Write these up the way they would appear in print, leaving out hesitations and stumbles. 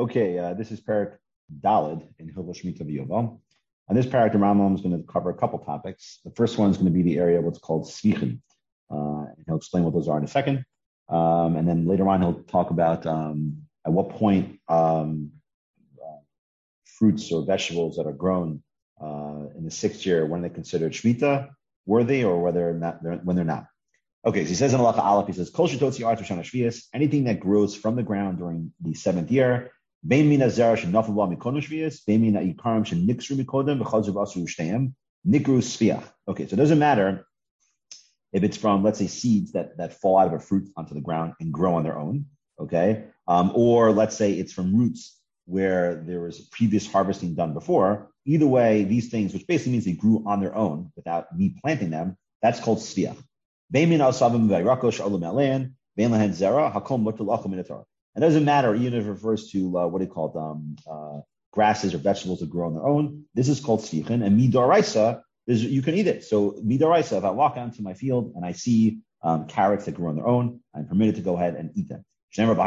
Okay, this is Parak Dalid in Hilchos Shemitah V'Yovel. On this parak, the Rambam is going to cover a couple topics. The first one is going to be the area of what's called Svichim. And he'll explain what those are in a second. And then later on, he'll talk about at what point fruits or vegetables that are grown in the 6th year, when they're considered Shemitah worthy or whether not, when they're not. Okay, so he says in Halacha Aleph, he says, Kol shetotzi arz b'shana shvius, anything that grows from the ground during the 7th year, bein mina zera shenafel ba mikonu shvius, bein mina ikarim shenikzru mikodem v'chazru v'asru shteihem, nikru sviach. Okay, so it doesn't matter if it's from, let's say, seeds that fall out of a fruit onto the ground and grow on their own, okay? Or let's say it's from roots where there was previous harvesting done before. Either way, these things, which basically means they grew on their own without me planting them, that's called sviach. It doesn't matter even if it refers to what they call grasses or vegetables that grow on their own. This is called svichen, and midaraisa, you can eat it. So midaraisa, if I walk out into my field and I see carrots that grow on their own, I'm permitted to go ahead and eat them. So again,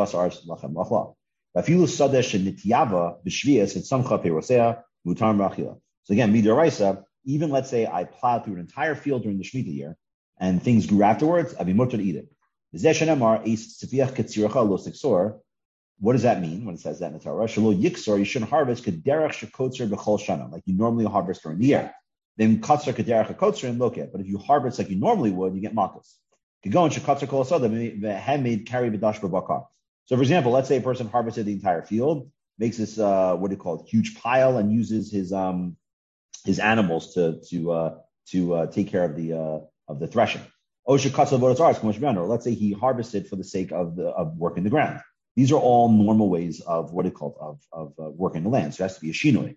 midaraisa, even let's say I plowed through an entire field during the Shemitah year, and things grew afterwards, I'd be mutter to eat it. What does that mean when it says that in the Torah? You shouldn't harvest like you normally harvest during the year. Then but if you harvest like you normally would, you get makas. So for example, let's say a person harvested the entire field, makes this huge pile, and uses his animals to take care of the threshing. Or let's say he harvested for the sake of working the ground. These are all normal ways of working the land. So it has to be a shinoi.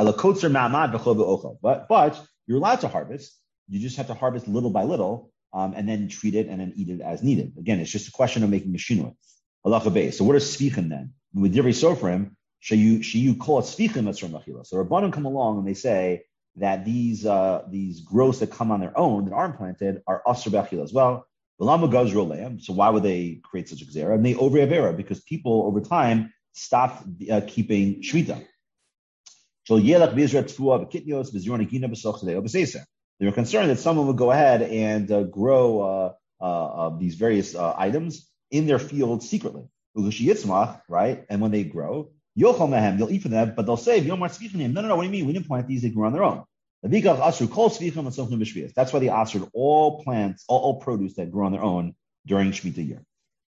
But you're allowed to harvest. You just have to harvest little by little, and then treat it and then eat it as needed. Again, it's just a question of making a shinoi. So what is svichim then? With divrei sofrim, you call it svichim as from machila. So Rabbanim come along and they say that these growths that come on their own that aren't planted are asur b'achila as well. So why would they create such a gzera? And they over avera because people over time stopped keeping shvita. They were concerned that someone would go ahead and grow these various items in their field secretly, right? And when they grow, you'll eat from them, but they'll say, no, what do you mean? We didn't plant these, they grew on their own. That's why they assured all plants, all produce that grow on their own during Shemitah year.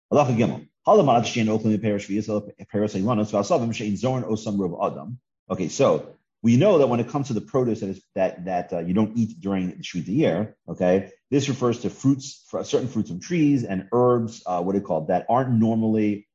Okay, so we know that when it comes to the produce that you don't eat during the Shemitah year, okay, this refers to certain fruits from trees and herbs, that aren't normally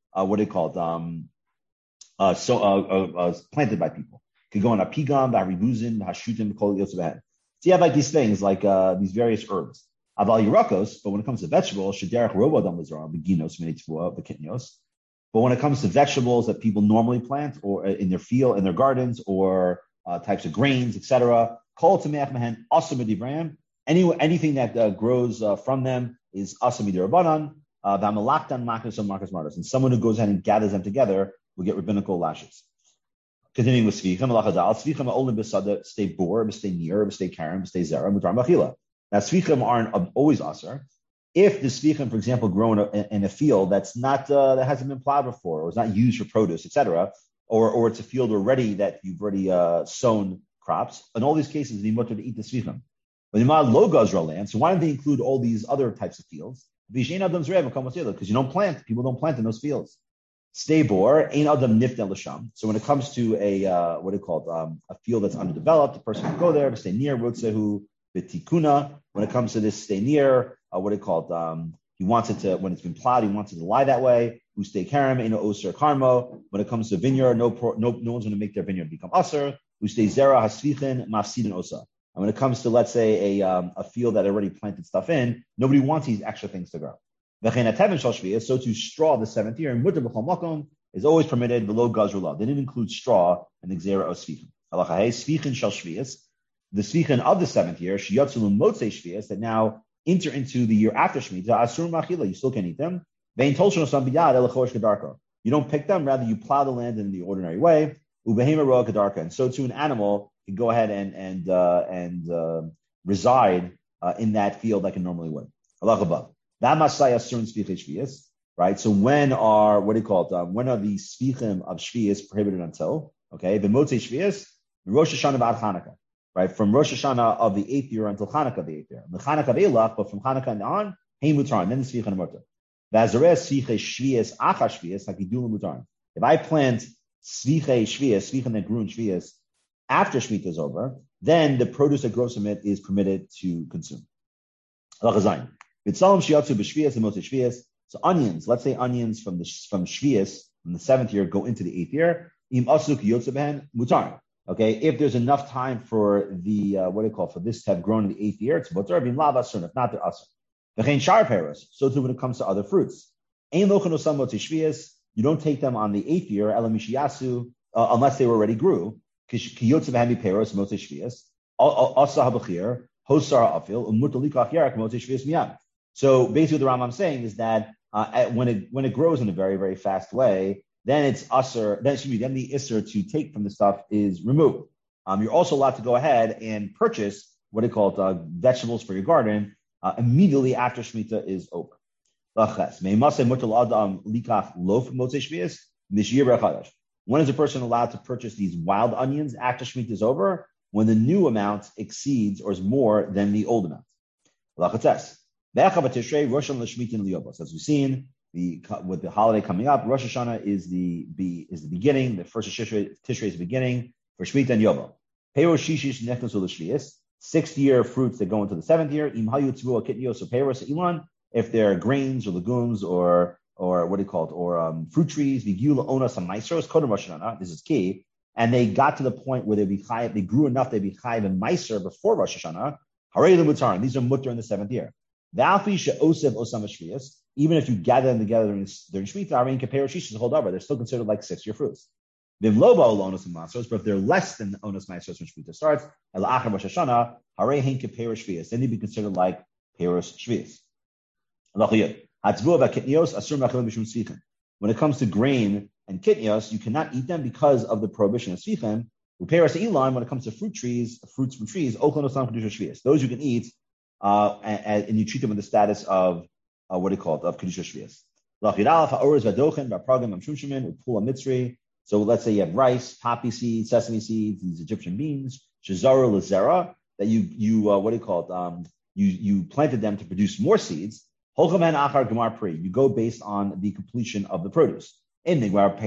planted by people. Could go on apigam, haribuzin, hashutim, kol yosebeh. So you have like these things, like these various herbs. Aval yirakos, but when it comes to vegetables, shederach robodam lizram, beginos, minitvua, bekitnios. But when it comes to vegetables that people normally plant or in their field, in their gardens, or types of grains, etc., kol tameach mehen asur midivram. Anything that grows from them is asur midirabanan. V'amalaktan makas and makas mardas. And someone who goes ahead and gathers them together will get rabbinical lashes. Continuing with Svichim, Svichim only besada, stay bor, stay near, stay karam, stay zera, mutar machila. Now, Svichim aren't always asar. If the Svichim, for example, grow in a field that's not, that hasn't been plowed before, or is not used for produce, etc., or it's a field already that you've already sown crops, in all these cases, the mutar to eat the Svichim. But low gazra land, so why don't they include all these other types of fields? Because you don't plant, people don't plant in those fields. Stay bor, ein adam nifta l'sham. So when it comes to a field that's underdeveloped, a person can go there, stay near, rotzehu b'tikuna. When it comes to this, stay near, he wants it to, when it's been plowed, he wants it to lie that way. Who stay karam, ein oser karmo. When it comes to vineyard, no one's going to make their vineyard become aser. Who stay zera hasvichin mafsidin osa. And when it comes to, let's say, a field that already planted stuff in, nobody wants these extra things to grow. So to straw the 7th year, and is always permitted below gazrula. They didn't include straw in the gzera of svichim. The svichim of the 7th year, shiyatzulu motzei shvius, that now enter into the year after Shemitah, asur machila, you still can eat them. You don't pick them, rather you plow the land in the ordinary way. Ubehema roa kadarka, and so too an animal can go ahead and reside in that field like it normally would. Allah above. That masaya certain shvius, right? So when are when are the svichim of shvius prohibited until? Okay, the motzei shvius, Rosh Hashanah ad Hanukkah, right? From Rosh Hashanah of the 8th year until Hanukkah of the 8th year. The Hanukkah ve'elach, but from Hanukkah and on, hey mutar, and then the svicha and mutar. V'azares sviche shvius acha shvius hakidul mutar. If I plant sviche that grew in shvius after Shemitah is over, then the produce that grows from it is permitted to consume. So onions, let's say onions from Shvius, from the 7th year, go into the 8th year. Okay, if there's enough time for the for this to have grown in the 8th year, it's mutar. If not, they're asur. So too when it comes to other fruits. You don't take them on the 8th year, unless they already grew. So basically what the Rambam is saying is that when it grows in a very, very fast way, then it's usher, then the isser to take from the stuff is removed. You're also allowed to go ahead and purchase vegetables for your garden immediately after Shemitah is over. When is a person allowed to purchase these wild onions after Shemitah is over? When the new amount exceeds or is more than the old amount. As we've seen, with the holiday coming up, Rosh Hashanah is the beginning. The first of Tishrei is the beginning for Shemitah and Yovel. 6th year fruits that go into the 7th year. If they're grains or legumes or fruit trees, this is key. And they got to the point where they grew enough, they'd be chayiv and meiser before Rosh Hashanah. These are mutter in the 7th year. Even if you gather them together during Shemitah, hold over, they're still considered like 6-year fruits. But if they're less than onos meiser when Shemitah starts, then they'd be considered like peros shvius. When it comes to grain and kitnios, you cannot eat them because of the prohibition of svichim. When it comes to fruits from trees, those you can eat, and you treat them with the status of of kedusha shvius. So let's say you have rice, poppy seeds, sesame seeds, these Egyptian beans, shazara lazera, that you planted them to produce more seeds. You go based on the completion of the produce. If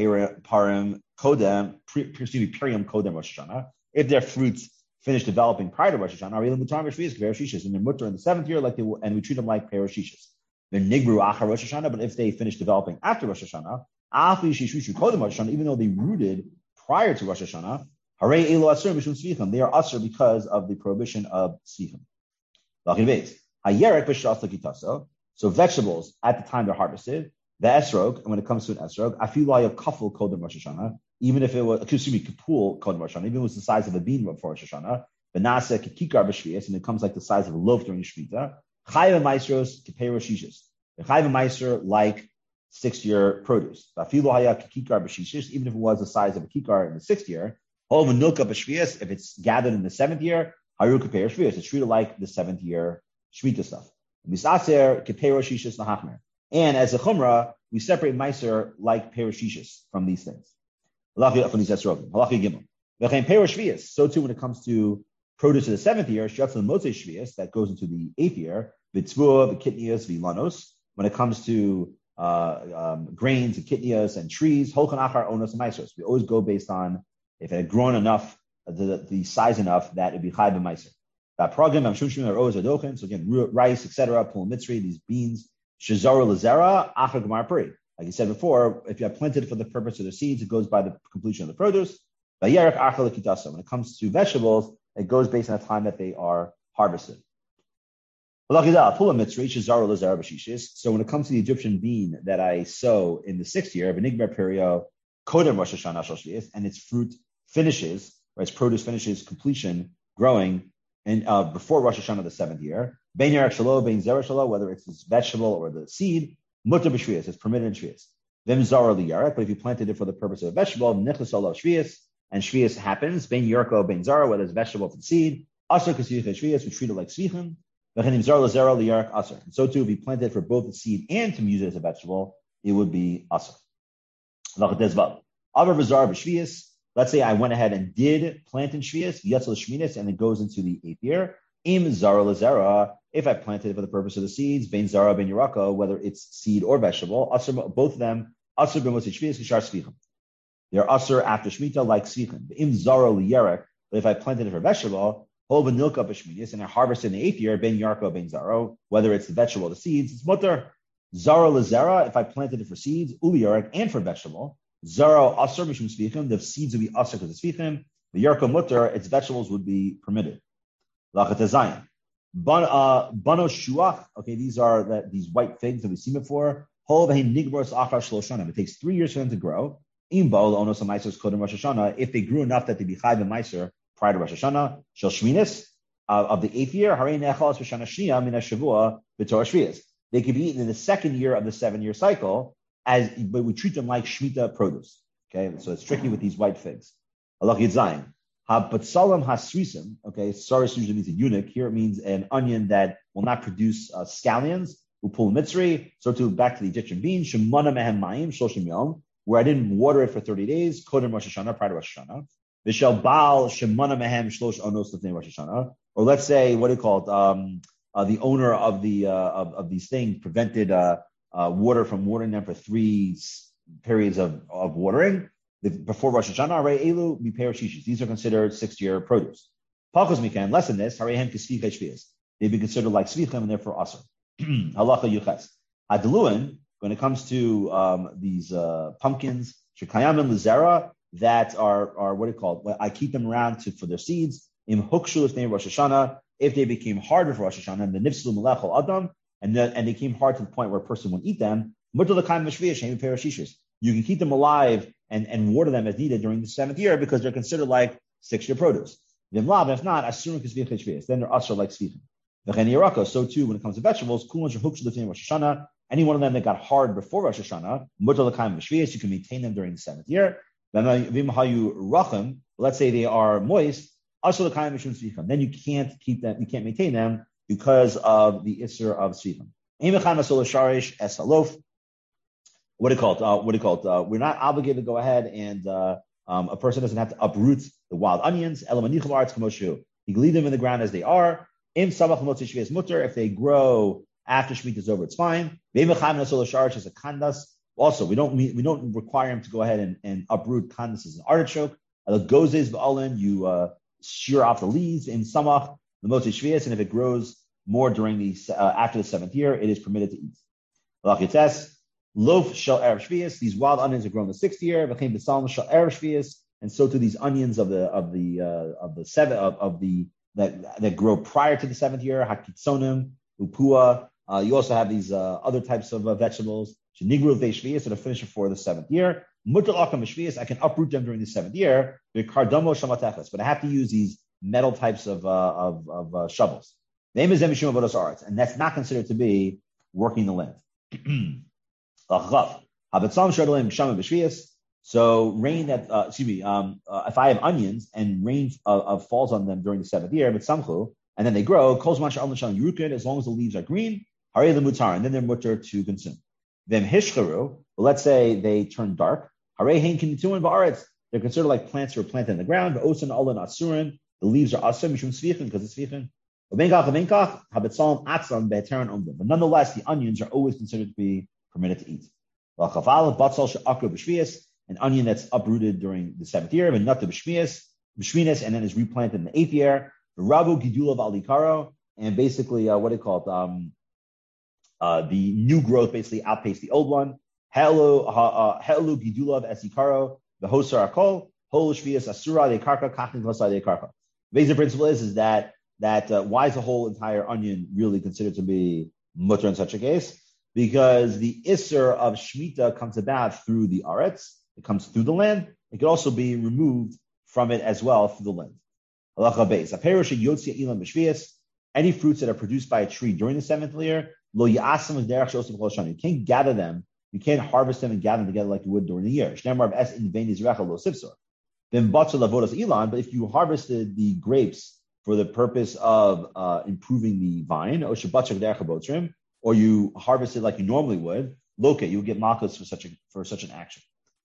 their fruits finish developing prior to Rosh Hashanah, and they're mutter in the 7th year, and we treat them like peroshishas. They're nigru achar Rosh Hashanah, but if they finish developing after Rosh Hashanah, even though they rooted prior to Rosh Hashanah, they are asur because of the prohibition of svichim. So vegetables at the time they're harvested, the esrog, and when it comes to an esrog, afilaya kafel kodem Rosh Hashanah, even if it was kapul kodem Rosh Hashanah, even if it was the size of a bean before Rosh Hashanah, benase kikar b'shvius, and it comes like the size of a loaf during Shemitah, chayiv maestros keperoshishis, the chayiv meiser like 6-year produce. Afilaya kikar b'shishis, even if it was the size of a kikar in the 6th year, hol v'nilka b'shvius, if it's gathered in the 7th year, haru keperoshvius, it's treated like the 7th year Shemitah stuff. And as a chumrah, we separate meiser like peroshishis from these things. So too when it comes to produce of the 7th year, that goes into the 8th year, when it comes to grains and kitnias and trees, we always go based on if it had grown enough, the size enough that it'd be chai b'meiser. That program, so again, rice, etc., pul mitzri, these beans, shazara lazera, achar gemar peri. Like I said before, if you have planted for the purpose of the seeds, it goes by the completion of the produce. When it comes to vegetables, it goes based on the time that they are harvested. So when it comes to the Egyptian bean that I sow in the 6th year, and its fruit finishes, right, its produce finishes completion, growing, and before Rosh Hashanah, the 7th year, whether it's this vegetable or the seed, mutter b'shvius, it's permitted in shvius. Vim zara liyarak, but if you planted it for the purpose of a vegetable, nichlas olav shvius, and shvius happens, ben yarko, ben zara, whether it's vegetable for the seed, asr kasiyach shvius, we treat it like svichin, v'chenim zara zara liyarak asr. And so too, if you planted it for both the seed and to use it as a vegetable, it would be asr. Let's say I went ahead and did plant in shvius, yatzal shminis, and it goes into the 8th year. Im zara lazara, if I planted it for the purpose of the seeds, ben zara ben yarako, whether it's seed or vegetable, asr, both of them, asr b'mos shvius kishar svichim. They're asr after shmita like svichim. Im zara liyarak, but if I planted it for vegetable, hol benilka b'shminis, and I harvested in the 8th year, ben yarko ben zaro, whether it's the vegetable or the seeds, it's mutter. Zara lazara, if I planted it for seeds, uliyarak, and for vegetable, zara asr mishum svichim, the seeds would be asr because it's svichim. The yarko mutter, its vegetables would be permitted. Lachat Zayin. Bano shuach. Okay, these are these white figs that we've seen before. It takes 3 years for them to grow. If they grew enough that they be chayv meiser prior to Rosh Hashanah, shel shminis of the 8th year, they could be eaten in the 2nd year of the 7-year cycle, but we treat them like shmita produce. Okay, so it's tricky with these white figs. Lachat Zayin. Batsalam hasrisim, okay, saris usually means a eunuch. Here it means an onion that will not produce scallions. Upul mitzri, so to back to the Egyptian bean, shemana mehem mayim shloshim yom, where I didn't water it for 30 days, kodem Rosh Hashanah, prior to Rosh Hashanah. V'shel baal shemana mehem shlosh onos lefnei Rosh Hashanah. Or let's say, what do you call it? The owner of the of these things prevented water from watering them for 3 periods of watering. Before Rosh Hashanah, elu miperashishis. These are considered 6th-year produce. Pachos mikan, less than this, harehem kisvicha shvias. They'd be considered like svichem and therefore asr. Halacha yuches. Adluin, when it comes to these pumpkins, shekayam and lizera, that are what do you call it? I keep them around for their seeds. Im hukshu lifnei Rosh Hashanah, if they became hard before Rosh Hashanah, and the nifslu melechol adam, and they came hard to the point where a person would eat them. Mutal l'kaim v'shvias sheim miperashishis. You can keep them alive and water them as needed during the 7th year because they're considered like 6-year produce. If not, then they're asr like svichin. So too, when it comes to vegetables, any one of them that got hard before Rosh Hashanah, you can maintain them during the 7th year. Let's say they are moist, then you can't keep them, you can't maintain them because of the isser of svichin. What do you call it? We're not obligated to go ahead and a person doesn't have to uproot the wild onions. You can leave them in the ground as they are. If they grow after Shemitah is over, it's fine. Also, we don't require him to go ahead and uproot kandas as an artichoke. You shear off the leaves in samach the motzei shvius, and if it grows more during the after the 7th year, it is permitted to eat. Loaf shel erev shvius. These wild onions are grown the 6th year. Became besalm shel erev shvius, and so too these onions that grow prior to the 7th year. Hakitzonim, upua. You also have these other types of vegetables. Shenigru ve'shvius that are finished before the 7th year. Mutal akam shvius. I can uproot them during the 7th year. Kardomo shamatechas, but I have to use these metal types of shovels. Name is emishum avodas aretz, and that's not considered to be working the land. So rain that if I have onions and rain falls on them during the 7th year, but samchu, and then they grow, as long as the leaves are green, and then they're mutter to consume. Then hishcharu, let's say they turn dark, they're considered like plants that are planted in the ground, the leaves are asur mishum svichin because it's svichin. But nonetheless, the onions are always considered to be permitted to eat. An onion that's uprooted during the 7th year, and then is replanted in the 8th year. Rabu gidulav alikaro, and basically, what do you call it? The new growth basically outpaced the old one. Helu gidulav esikaro, the hosar akol, hol shvias asura de karka, kachin klasa de karka. The basic principle is that why is the whole entire onion really considered to be mutter in such a case? Because the isser of Shemitah comes about through the aretz, it comes through the land. It can also be removed from it as well through the land. Halacha beis. Any fruits that are produced by a tree during the 7th year, lo ya'asam derech shosem chol shana. You can't gather them You can't harvest them and gather them together like you would during the year. Then but if you harvested the grapes for the purpose of improving the vine, or you harvested like you normally would, you would get malchus for such an action.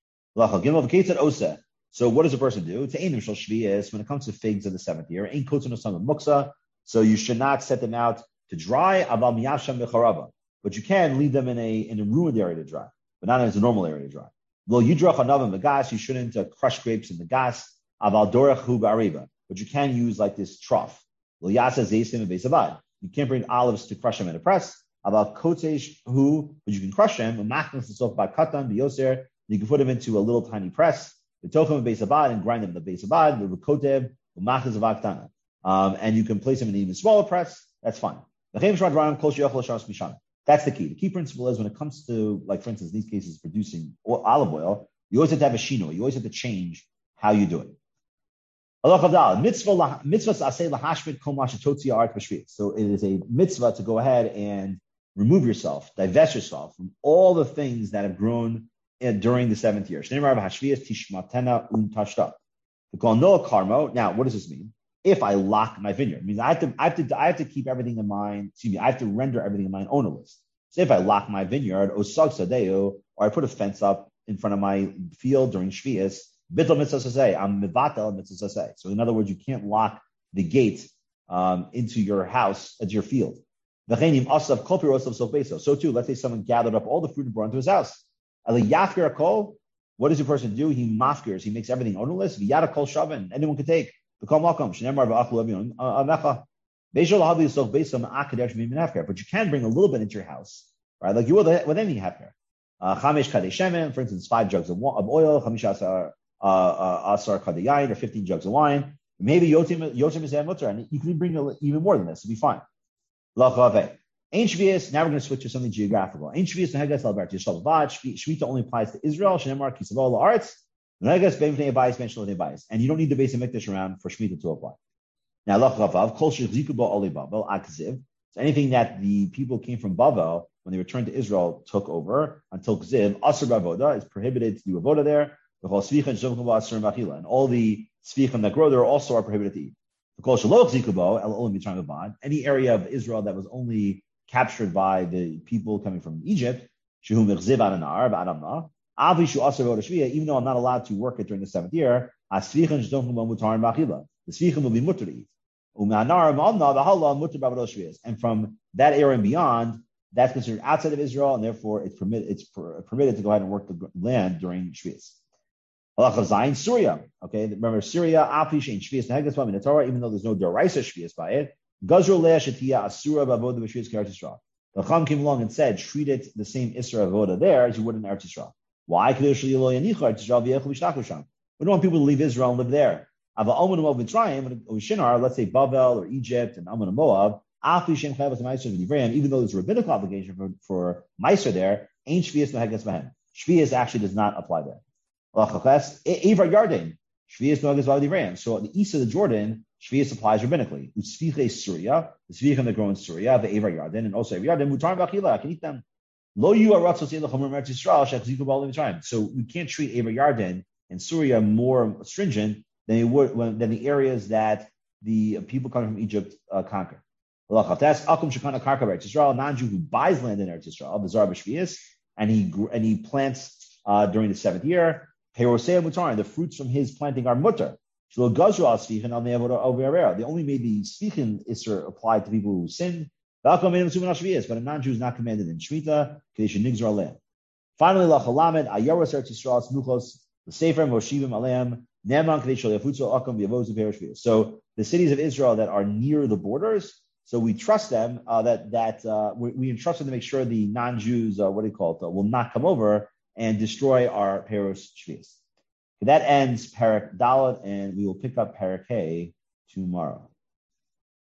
So what does a person do? When it comes to figs of the seventh year, so you should not set them out to dry, but you can leave them in a ruined area to dry, but not as a normal area to dry. You shouldn't crush grapes in the gas, but you can use like this trough. You can't bring olives to crush them in a press. But you can crush them. You can put them into a little tiny press. And grind them in the base of abad. And you can place them in an even smaller press. That's fine. That's the key. The key principle is when it comes to, like, for instance, in these cases, producing olive oil, you always have to have a shino. You always have to change how you do it. So it is a mitzvah to go ahead and remove yourself, divest yourself from all the things that have grown during the seventh year. Now, what does this mean? If I lock my vineyard, it means I have to keep everything in mind. I have to render everything in mind ownerless. So if I lock my vineyard, or I put a fence up in front of my field during Shvius, I'm mivatel mitzvah. So in other words, you can't lock the gate into your house, into your field. So too, let's say someone gathered up all the fruit and brought into his house. What does a person do? He mafkirs, he makes everything ownerless. Anyone can take. But you can bring a little bit into your house, right? Like you would with any hefker. For instance, 5 jugs of oil, asar kadayayin, or 15 jugs of wine. Maybe yotim is mutter, and you can bring even more than this. It'll be fine. Now we're going to switch to something geographical. Shvita only applies to Israel. And you don't need the base of Mikdash around for Shemitah to apply. Now, so anything that the people came from Bavel, when they returned to Israel, took over until Kziv, Asr Bavoda, is prohibited to do Avoda there. And all the Svichim that grow there also are prohibited to eat. Any area of Israel that was only captured by the people coming from Egypt, even though I'm not allowed to work it during the seventh year, the Svichim will be mutter to eat. And from that area and beyond, that's considered outside of Israel, and therefore it's permitted to go ahead and work the land during Shvius. Syria. Okay, remember Syria, even though there's no Doraisa Shvius by it, the Chacham came along and said, treat it the same Isra Avoda there as you would in Eretz Yisrael. Why? We don't want people to leave Israel and live there. Let's say Bavel or Egypt and Ammon and Moab, even though there's a rabbinical obligation for Meiser there, ain't Shvius actually does not apply there. Evar Yarden, so the east of the Jordan, Shvius applies rabbinically. Syria, the Svichim that grow in Syria, the Evar Yarden, and also Evar Yarden, Mutar Bachila, I can eat them. So we can't treat Evar Yarden and Syria more stringent than the areas that the people coming from Egypt conquer. That's Akum Shekana Karka Eretz Yisrael, non-Jew who buys land in Eretz Yisrael, Bizarre B'Shvius, and he plants during the seventh year. Perosei Mutar, and the fruits from his planting are mutar. They only made the Svichim Isser applied to people who sinned. But a non-Jew is not commanded in Shemitah. Finally, Lachalamed, Ayoros Eretz Yisrael, Smuchos, the Sefer, Moshivim Aleim, Neman Kadeshal Yafutzo Akam Yavoz Perishvius. So the cities of Israel that are near the borders, so we trust them we entrust them to make sure the non-Jews, will not come over and destroy our Peros Shvius. That ends Parak Dalet, and we will pick up Parak Hay tomorrow.